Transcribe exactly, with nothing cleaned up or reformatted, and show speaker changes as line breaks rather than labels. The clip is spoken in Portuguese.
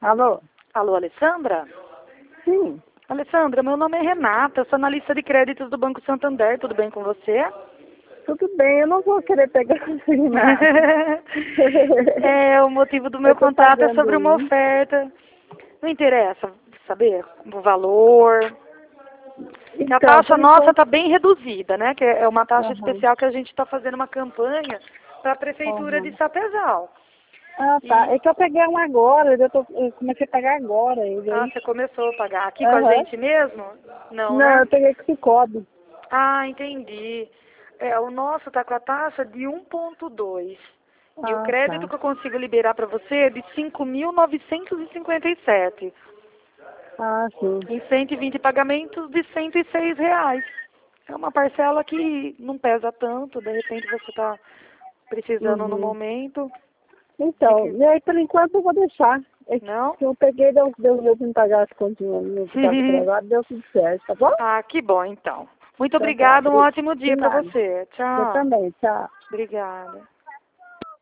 Alô?
Alô, Alessandra?
Sim.
Alessandra, meu nome é Renata, eu sou analista de créditos do Banco Santander, tudo bem com você?
Tudo bem, eu não vou querer pegar nada.
É, o motivo do meu
Eu tô
contato é
pagando
sobre uma
um.
oferta. Não interessa saber o valor. A
Então,
taxa
por
nossa
enquanto.
está bem reduzida, né? Que é uma taxa
Aham.
especial que a gente está fazendo uma campanha para a Prefeitura de
Aham.
Sapezal.
Ah, tá.
E,
É que eu peguei um agora, eu, tô, eu comecei a pagar agora. E
ah,
daí...
você começou a pagar aqui com a
Aham.
gente mesmo? Não,
Não,
né?
eu peguei com o Cicobi.
Ah, entendi. É, o nosso está com a taxa de um ponto dois. E o
Ah,
crédito
tá.
que eu consigo liberar para você é de cinco mil novecentos e cinquenta e sete.
Ah, sim.
Em cento e vinte pagamentos de cento e seis reais. É uma parcela que não pesa tanto, de repente você está precisando no
Uhum.
momento. De
Então,
que...
e aí por enquanto eu vou deixar. É que
Não?
eu peguei, deu, deu jeito de me pagar as continhas no que estava atrasado, deu tudo certo, tá bom?
Ah, que bom então. Muito
Então tá,
obrigada, um
bri-
ótimo
de
dia para
nada.
você.
Eu
Tchau.
também, tchau.
Obrigada.